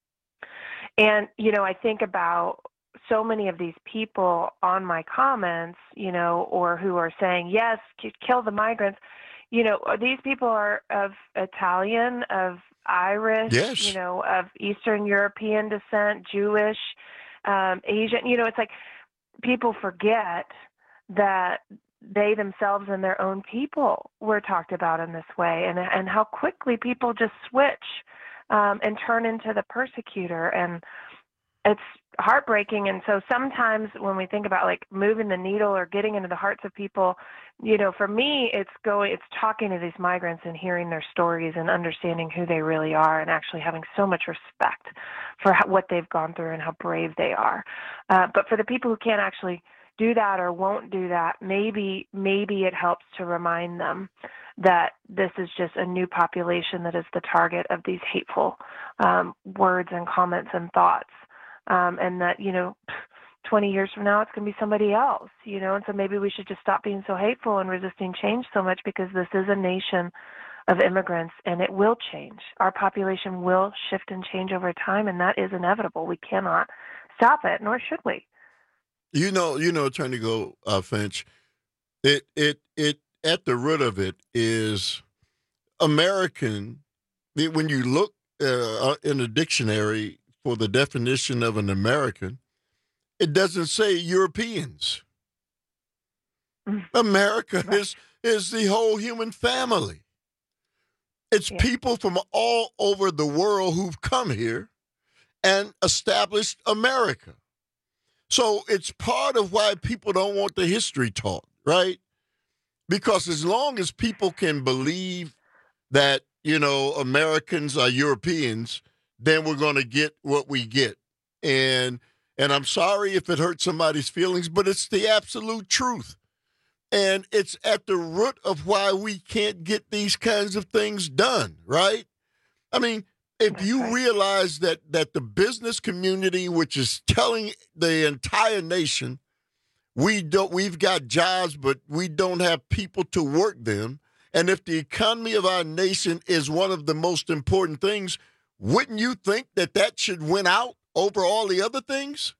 And, you know, I think about so many of these people on my comments, you know, or who are saying, yes, kill the migrants. You know, these people are of Italian, of Irish, yes. you know, of Eastern European descent, Jewish, um, Asian. You know, it's like people forget that they themselves and their own people were talked about in this way, and and how quickly people just switch um, and turn into the persecutor. And it's heartbreaking. And so sometimes when we think about like moving the needle or getting into the hearts of people, you know, for me, it's going, it's talking to these migrants and hearing their stories and understanding who they really are, and actually having so much respect for how, what they've gone through and how brave they are. Uh, but for the people who can't actually do that or won't do that, maybe, maybe it helps to remind them that this is just a new population that is the target of these hateful um, words and comments and thoughts. Um, and that, you know, twenty years from now, it's going to be somebody else, you know, and so maybe we should just stop being so hateful and resisting change so much, because this is a nation of immigrants, and it will change. Our population will shift and change over time, and that is inevitable. We cannot stop it, nor should we. You know, you know, Attorney Go uh, Finch, it, it, it, at the root of it is American. When you look uh, in the dictionary for the definition of an American, it doesn't say Europeans. Mm. America right. is is the whole human family. It's yeah. people from all over the world who've come here and established America. So it's part of why people don't want the history taught, right? Because as long as people can believe that, you know, Americans are Europeans, then we're going to get what we get. And and I'm sorry if it hurts somebody's feelings, but it's the absolute truth. And it's at the root of why we can't get these kinds of things done, right? I mean, if you realize that that the business community, which is telling the entire nation, we don't, we've got jobs, but we don't have people to work them. And if the economy of our nation is one of the most important things, wouldn't you think that that should win out over all the other things?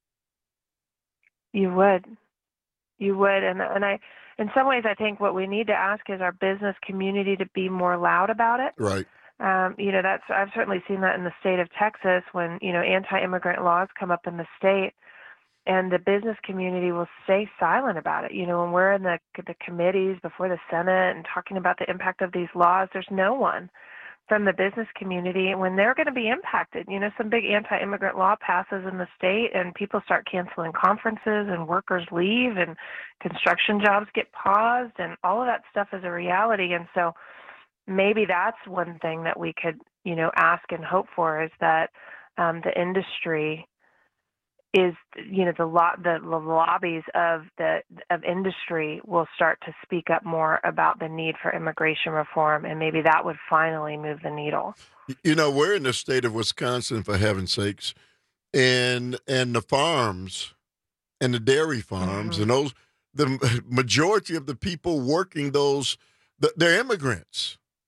You would. You would. And and I, in some ways, I think what we need to ask is our business community to be more loud about it. Right. Um, you know, that's, I've certainly seen that in the state of Texas when, you know, anti-immigrant laws come up in the state, and the business community will stay silent about it. You know, when we're in the the committees before the Senate and talking about the impact of these laws, there's no one from the business community when they're going to be impacted. You know, some big anti-immigrant law passes in the state and people start canceling conferences and workers leave and construction jobs get paused, and all of that stuff is a reality. And so maybe that's one thing that we could, you know, ask and hope for, is that um, the industry is, you know, the, lo- the the lobbies of the of industry will start to speak up more about the need for immigration reform, and maybe that would finally move the needle. You know, we're in the state of Wisconsin, for heaven's sakes, and and the farms and the dairy farms mm-hmm. and those, the majority of the people working those, they're immigrants.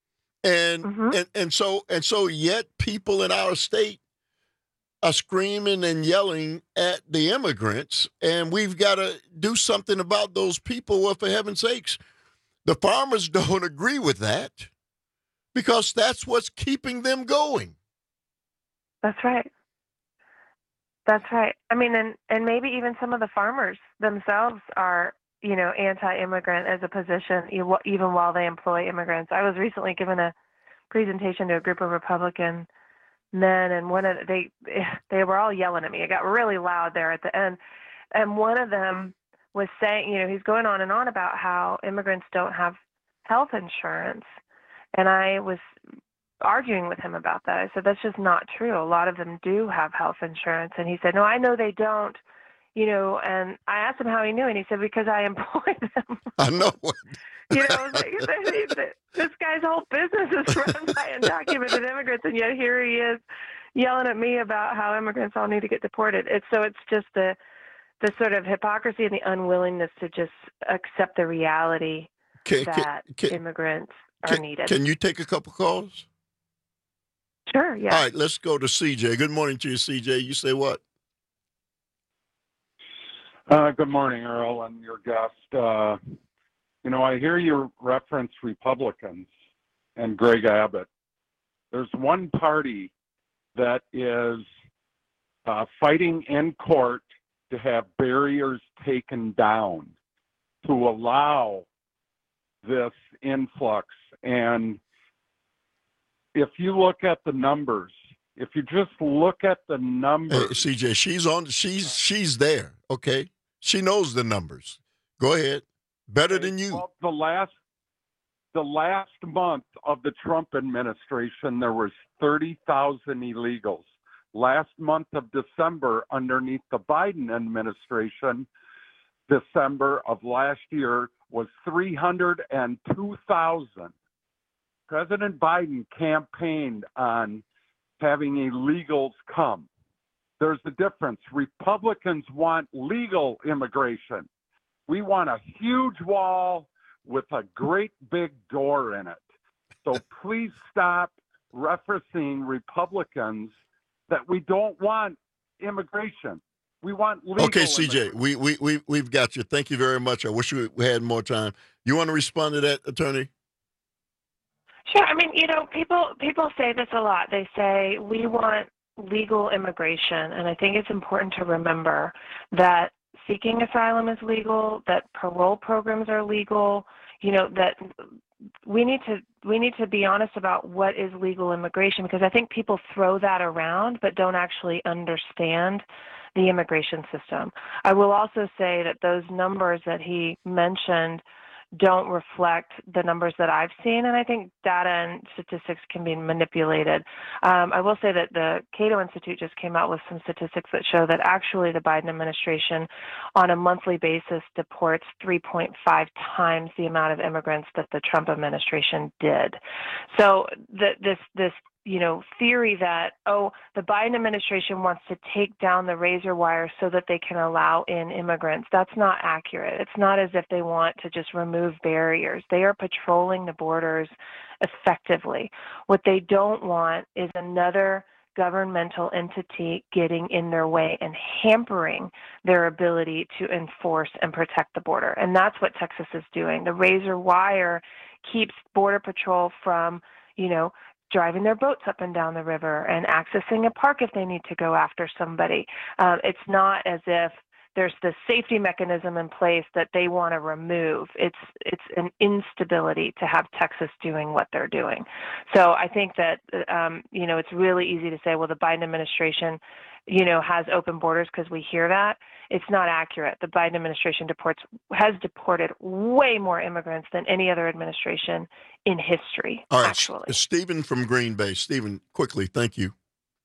And, Mm-hmm. and and so and so yet people in our state are screaming and yelling at the immigrants, and we've got to do something about those people. Well, for heaven's sakes, the farmers don't agree with that because that's what's keeping them going. That's right. That's right. I mean, and, and maybe even some of the farmers themselves are, you know, anti-immigrant as a position, e- even while they employ immigrants. I was recently given a presentation to a group of Republican men, and one of the, they they were all yelling at me. It got really loud there at the end, and one of them was saying, you know, he's going on and on about how immigrants don't have health insurance, and I was arguing with him about that. I said, that's just not true. A lot of them do have health insurance. And he said, no, I know they don't, you know, and I asked him how he knew, and he said, because I employ them. I know. You know, I was like, this guy's whole business is run by undocumented immigrants, and yet here he is yelling at me about how immigrants all need to get deported. It's so it's just the the sort of hypocrisy and the unwillingness to just accept the reality Can- can- that can- immigrants are Can, needed. can you take a couple calls? Sure, yeah. All right, let's go to C J. Good morning to you, C J. You say what? Uh, good morning, Earl, and your guest. Uh, you know, I hear you reference Republicans and Greg Abbott. There's one party that is uh, fighting in court to have barriers taken down to allow this influx. And if you look at the numbers, if you just look at the numbers, Hey, C J, she's on. She's she's there. Okay, she knows the numbers. Go ahead. Better than you. well, the last the last month of the Trump administration, there was thirty thousand illegals. Last month of December, underneath the Biden administration, December of last year was three hundred two thousand. President Biden campaigned on having illegals come. There's a difference. Republicans want legal immigration. We want a huge wall with a great big door in it. So please stop referencing Republicans that we don't want immigration. We want legal Okay, C J, immigration. we we we we've got you. Thank you very much. I wish we had more time. You want to respond to that, Attorney? Sure. I mean, you know, people people say this a lot. They say we want legal immigration, and I think it's important to remember that seeking asylum is legal, that parole programs are legal, you know, that we need to we need to be honest about what is legal immigration, because I think people throw that around but don't actually understand the immigration system. I will also say that those numbers that he mentioned don't reflect the numbers that I've seen, and I think data and statistics can be manipulated. Um, I will say that the Cato Institute just came out with some statistics that show that actually the Biden administration on a monthly basis deports three point five times the amount of immigrants that the Trump administration did. So the, this this you know, theory that, oh, the Biden administration wants to take down the razor wire so that they can allow in immigrants, that's not accurate. It's not as if they want to just remove barriers. They are patrolling the borders effectively. What they don't want is another governmental entity getting in their way and hampering their ability to enforce and protect the border. And that's what Texas is doing. The razor wire keeps Border Patrol from, you know, driving their boats up and down the river and accessing a park if they need to go after somebody. Um, it's not as if there's this safety mechanism in place that they want to remove. It's it's an instability to have Texas doing what they're doing. So I think that, um, you know, it's really easy to say, well, the Biden administration, you know, has open borders because we hear that. It's not accurate. The Biden administration deports has deported way more immigrants than any other administration in history, All right, actually. S- Stephen from Green Bay. Stephen, quickly, thank you.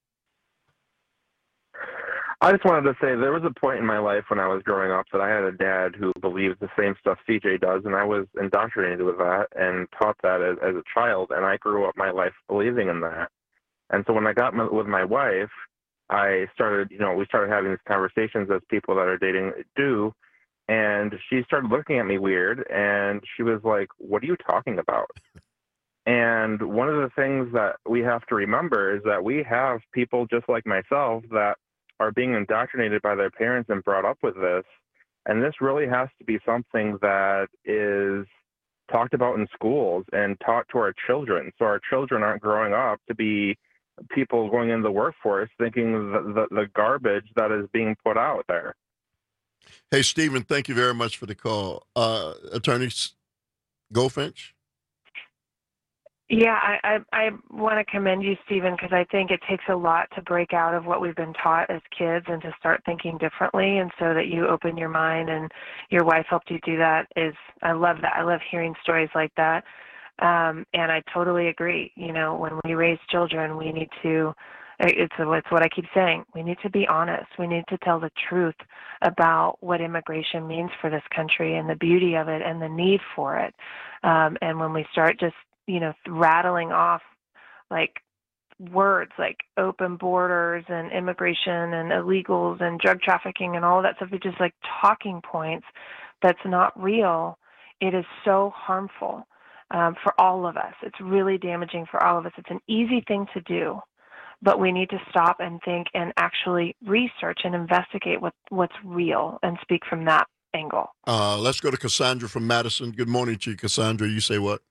I just wanted to say there was a point in my life when I was growing up that I had a dad who believed the same stuff C J does, and I was indoctrinated with that and taught that as, as a child, and I grew up my life believing in that. And so when I got my, with my wife, I started, you know, we started having these conversations as people that are dating do, and she started looking at me weird, and she was like, "What are you talking about?" And one of the things that we have to remember is that we have people just like myself that are being indoctrinated by their parents and brought up with this. And this really has to be something that is talked about in schools and taught to our children. So our children aren't growing up to be people going into the workforce thinking the, the, the garbage that is being put out there. Hey, Stephen, thank you very much for the call. Uh, Attorney Goldfinch? Yeah, I, I, I want to commend you, Stephen, because I think it takes a lot to break out of what we've been taught as kids and to start thinking differently. And so that you open your mind and your wife helped you do that is, I love that. I love hearing stories like that. Um, and I totally agree. You know, when we raise children, we need to, it's, it's what I keep saying, we need to be honest. We need to tell the truth about what immigration means for this country and the beauty of it and the need for it. Um, and when we start just, you know, rattling off like words like open borders and immigration and illegals and drug trafficking and all that stuff, it's just like talking points that's not real. It is so harmful um, for all of us. It's really damaging for all of us. It's an easy thing to do, but we need to stop and think and actually research and investigate what, what's real and speak from that angle. Uh, let's go to Cassandra from Madison. Good morning to you, Cassandra. You say what?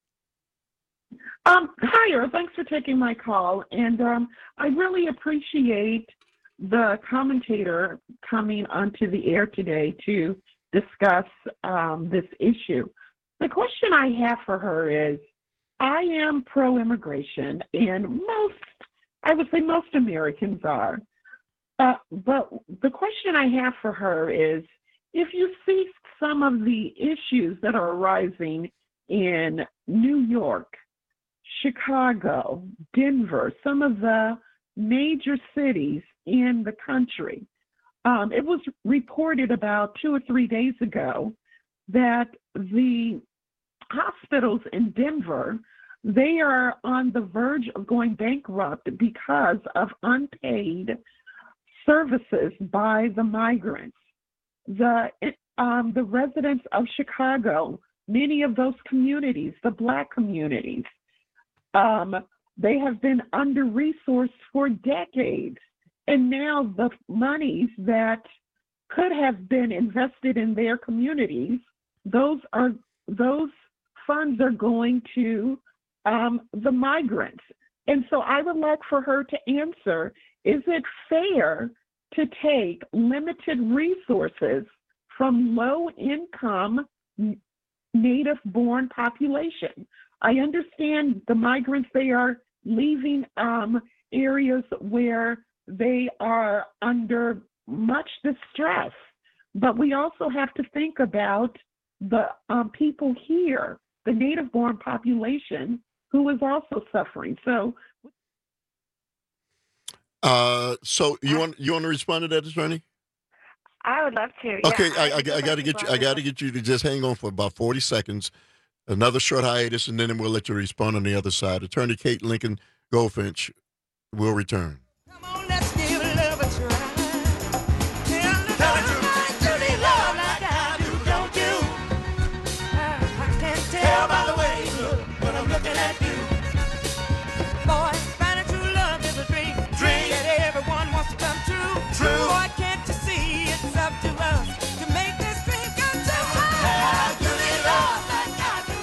Um, hi, Earl. Thanks for taking my call. And um, I really appreciate the commentator coming onto the air today to discuss um, this issue. The question I have for her is, I am pro-immigration, and most, I would say most Americans are. Uh, but the question I have for her is, if you see some of the issues that are arising in New York, Chicago, Denver, some of the major cities in the country. Um, it was reported about two or three days ago that the hospitals in Denver, they are on the verge of going bankrupt because of unpaid services by the migrants. The, um, the residents of Chicago, many of those communities, the Black communities, Um, they have been under-resourced for decades, and now the monies that could have been invested in their communities, those are those funds are going to um, the migrants. And so I would like for her to answer, is it fair to take limited resources from low-income native-born population? I understand the migrants, they are leaving um, areas where they are under much distress, but we also have to think about the um, people here, the native-born population, who is also suffering. So, uh, so you want you want to respond to that, attorney? I would love to. Okay, yeah, I, I, I got to get you. I got to get you to just hang on for about forty seconds. Another short hiatus, and then we'll let you respond on the other side. Attorney Kate Lincoln Goldfinch will return. Come on, let's give love a try. Tell the truth, dirty love like I do, don't you? I, I can't tell by the way you look when I'm looking at you. Boy, finding true love is a dream, dream that everyone wants to come true. True. Boy, can't you see it's up to us to make this dream come true? I do love like I do.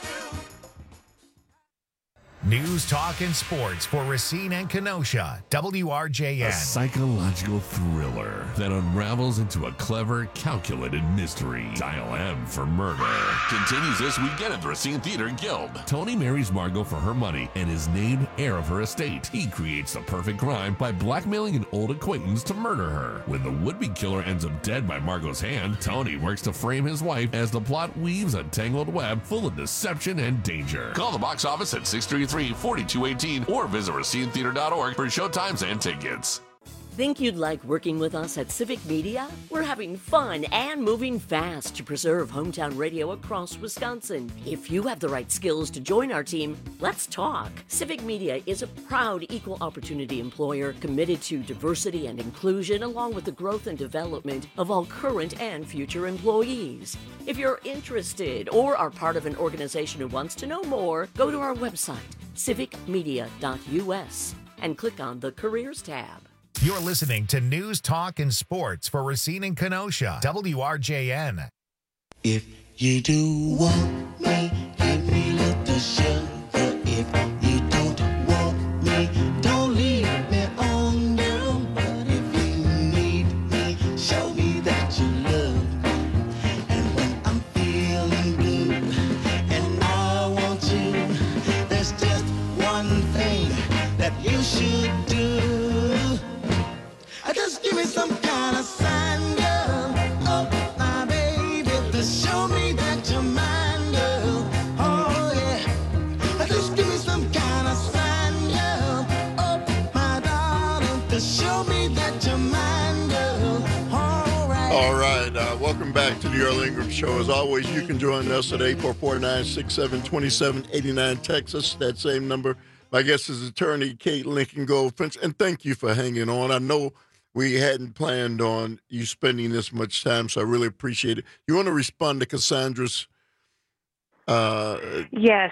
News, talk, and sports for Racine and Kenosha. W R J N. A psychological thriller that unravels into a clever, calculated mystery. Dial M for Murder continues this weekend at the Racine Theater Guild. Tony marries Margot for her money and is named heir of her estate. He creates the perfect crime by blackmailing an old acquaintance to murder her. When the would-be killer ends up dead by Margot's hand, Tony works to frame his wife as the plot weaves a tangled web full of deception and danger. Call the box office at six three three, four two one eight or visit racine theater dot org for showtimes and tickets. Think you'd like working with us at Civic Media? We're having fun and moving fast to preserve hometown radio across Wisconsin. If you have the right skills to join our team, let's talk. Civic Media is a proud equal opportunity employer committed to diversity and inclusion, along with the growth and development of all current and future employees. If you're interested or are part of an organization who wants to know more, go to our website, civic media dot u s, and click on the Careers tab. You're listening to News, Talk, and Sports for Racine and Kenosha, W R J N. If you do want me, give me little sugar. If you don't want me, don't leave me on, girl. But if you need me, show me that you love me. And when I'm feeling blue and I want you, there's just one thing that you should do. Just give me some kind of sign, girl. Oh, my baby, to show me that you're mine, girl. Oh, yeah. Just give me some kind of sign, girl. Oh, my darling, to show me that you're mine, girl. All right. All right. Uh, welcome back to the Earl Ingram Show. As always, you can join us at eight four four, nine six seven, two seven eight nine, Texas. That same number. My guest is attorney Kate Lincoln Goldfinch. And thank you for hanging on. I know we hadn't planned on you spending this much time, so I really appreciate it. You want to respond to Cassandra's? Uh, yes.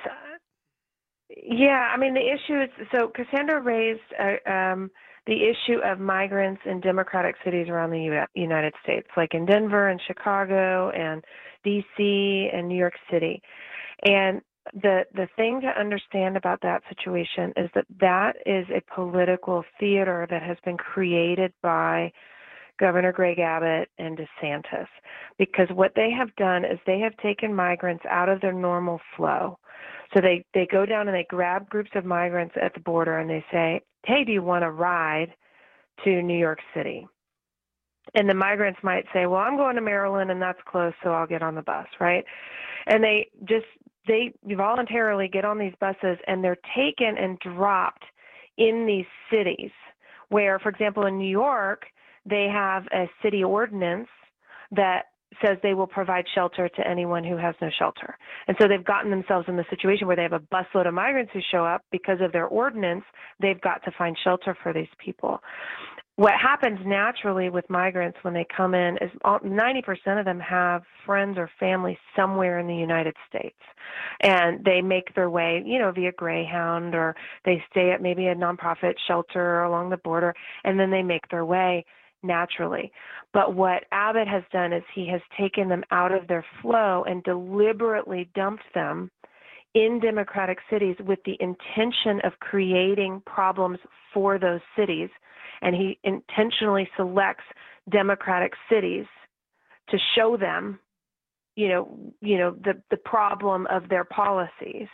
Yeah, I mean, the issue is, so Cassandra raised uh, um, the issue of migrants in democratic cities around the U- United States, like in Denver and Chicago and D C and New York City. And the the thing to understand about that situation is that that is a political theater that has been created by Governor Greg Abbott and DeSantis, because what they have done is they have taken migrants out of their normal flow. So they, they go down and they grab groups of migrants at the border and they say, hey, do you want to ride to New York City? And the migrants might say, well, I'm going to Maryland and that's close, so I'll get on the bus, right? And they just They voluntarily get on these buses and they're taken and dropped in these cities where, for example, in New York, they have a city ordinance that says they will provide shelter to anyone who has no shelter. And so they've gotten themselves in the situation where they have a busload of migrants who show up because of their ordinance. They've got to find shelter for these people. What happens naturally with migrants when they come in is ninety percent of them have friends or family somewhere in the United States. And they make their way, you know, via Greyhound, or they stay at maybe a nonprofit shelter along the border, and then they make their way naturally. But what Abbott has done is he has taken them out of their flow and deliberately dumped them in democratic cities with the intention of creating problems for those cities. And he intentionally selects democratic cities to show them, you know, you know, the, the problem of their policies.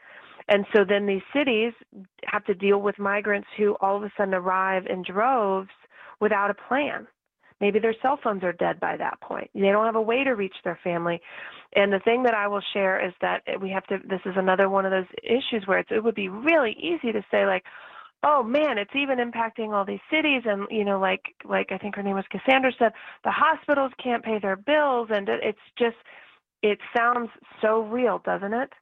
And so then these cities have to deal with migrants who all of a sudden arrive in droves without a plan. Maybe their cell phones are dead by that point. They don't have a way to reach their family. And the thing that I will share is that we have to, this is another one of those issues where it's, it would be really easy to say, like, oh man, it's even impacting all these cities. And, you know, like, like I think her name was Cassandra said, the hospitals can't pay their bills. And it's just, it sounds so real, doesn't it?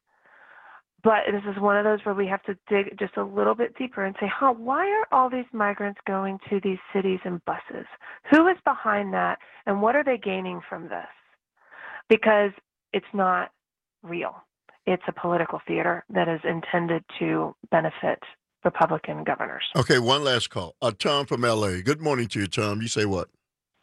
But this is one of those where we have to dig just a little bit deeper and say, huh, why are all these migrants going to these cities in buses? Who is behind that? And what are they gaining from this? Because it's not real. It's a political theater that is intended to benefit Republican governors. Okay, one last call. Uh, Tom from L A. Good morning to you, Tom. You say what?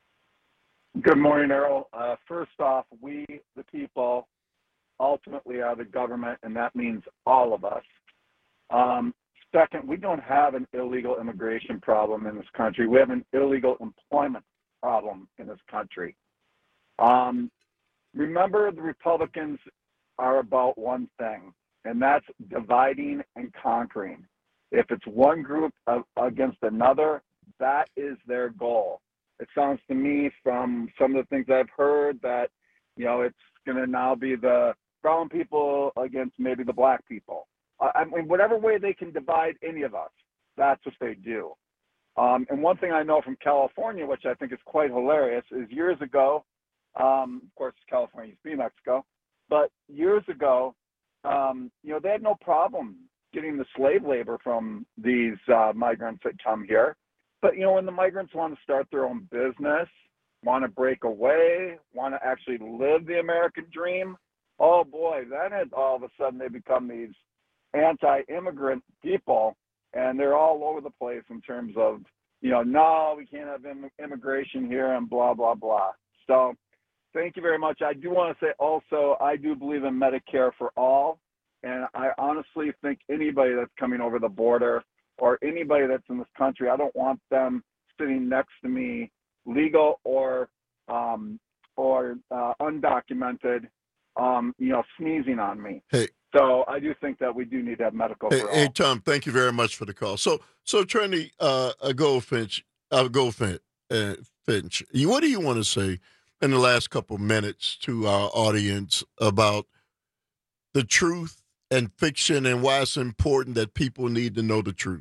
Good morning, Earl. Uh, first off, we, the people, ultimately are the government, and that means all of us. Um, second, we don't have an illegal immigration problem in this country. We have an illegal employment problem in this country. Um, remember, the Republicans are about one thing, and that's dividing and conquering. If it's one group of, against another, that is their goal. It sounds to me from some of the things I've heard that, you know, it's going to now be the brown people against maybe the black people. Uh, I mean, whatever way they can divide any of us, that's what they do. Um, and one thing I know from California, which I think is quite hilarious, is years ago, um, of course, California used to be Mexico, but years ago, um, you know, they had no problem getting the slave labor from these uh, migrants that come here. But, you know, when the migrants want to start their own business, want to break away, want to actually live the American dream, oh boy, then it, all of a sudden they become these anti-immigrant people, and they're all over the place in terms of, you know, no, we can't have im- immigration here and blah, blah, blah. So thank you very much. I do want to say also, I do believe in Medicare for all, and I honestly think anybody that's coming over the border or anybody that's in this country, I don't want them sitting next to me, legal or um, or uh, undocumented, um, you know, sneezing on me. Hey. So I do think that we do need to have medical Hey, for all. hey, Tom, thank you very much for the call. So, so Attorney uh, Goldfinch, uh, Goldfinch, uh, Finch, you, what do you want to say in the last couple minutes to our audience about the truth and fiction and why it's important that people need to know the truth?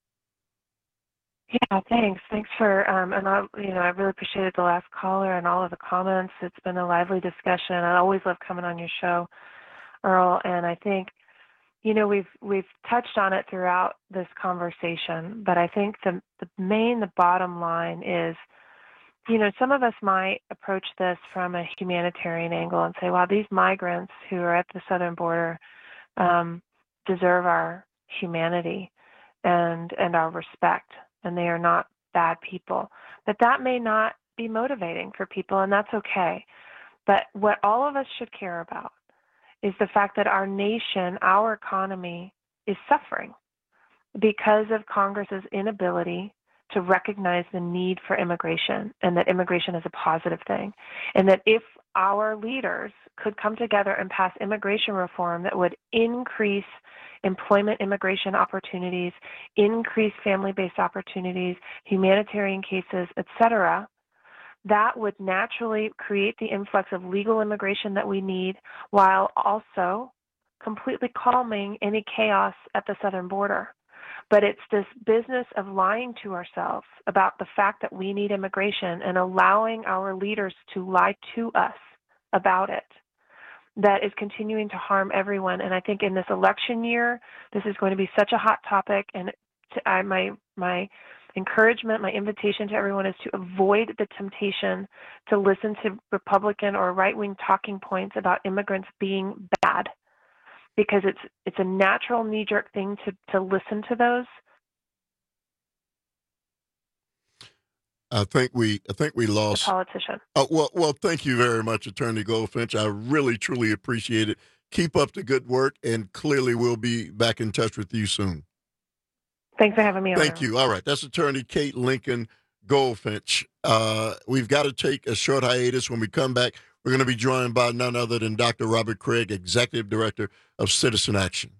Yeah, thanks. Thanks for, um, and I, you know, I really appreciated the last caller and all of the comments. It's been a lively discussion. I always love coming on your show, Earl. And I think, you know, we've we've touched on it throughout this conversation, but I think the the main, the bottom line is, you know, some of us might approach this from a humanitarian angle and say, wow, these migrants who are at the southern border um, deserve our humanity and and our respect, and they are not bad people. But that may not be motivating for people, and that's okay. But what all of us should care about is the fact that our nation, our economy, is suffering because of Congress's inability to recognize the need for immigration, and that immigration is a positive thing. And that if our leaders could come together and pass immigration reform that would increase employment immigration opportunities, increase family-based opportunities, humanitarian cases, et cetera, that would naturally create the influx of legal immigration that we need, while also completely calming any chaos at the southern border. But it's this business of lying to ourselves about the fact that we need immigration and allowing our leaders to lie to us about it that is continuing to harm everyone. And I think in this election year, this is going to be such a hot topic. And to, I, my my encouragement, my invitation to everyone is to avoid the temptation to listen to Republican or right-wing talking points about immigrants being bad, because it's it's a natural knee-jerk thing to, to listen to those. I think we, I think we lost the politician. Uh, well, well, thank you very much, Attorney Goldfinch. I really, truly appreciate it. Keep up the good work, and clearly we'll be back in touch with you soon. Thanks for having me on. Thank you. All right, that's Attorney Kate Lincoln Goldfinch. Uh, we've got to take a short hiatus. When we come back, we're going to be joined by none other than Doctor Robert Craig, Executive Director of Citizen Action.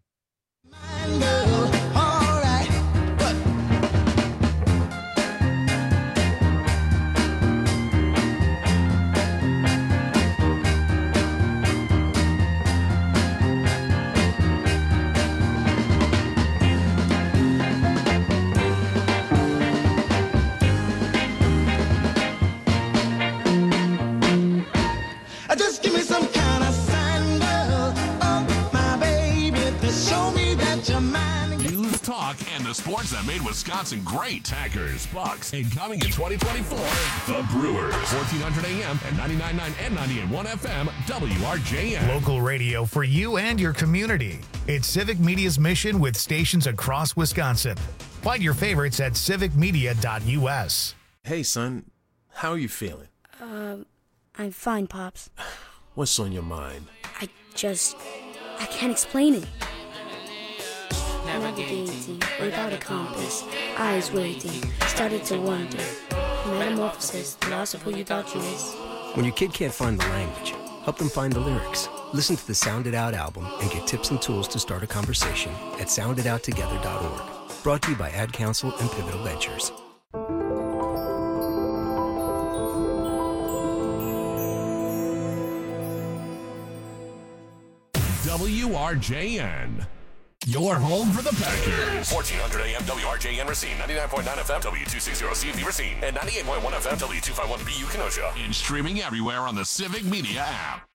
Just give me some kind of sign, girl, oh, my baby, to show me that you're mine. News, talk, and the sports that made Wisconsin great. Packers, Bucks, and coming in twenty twenty-four, the Brewers. fourteen hundred A M and ninety-nine point nine and ninety-eight point one F M, W R J N. Local radio for you and your community. It's Civic Media's mission with stations across Wisconsin. Find your favorites at civic media dot U S. Hey, son, how are you feeling? Um... I'm fine, Pops. What's on your mind? I just... I can't explain it. Navigating without a compass, eyes waiting, started to wonder. Metamorphosis, the loss of who you thought you was. When your kid can't find the language, help them find the lyrics. Listen to the Sound It Out album and get tips and tools to start a conversation at sound it out together dot org. Brought to you by Ad Council and Pivotal Ventures. W R J N. Your home for the Packers. fourteen hundred A M W R J N Racine, ninety-nine point nine F M W two sixty C V Racine, and ninety-eight point one F M W two fifty-one B U Kenosha. And streaming everywhere on the Civic Media app.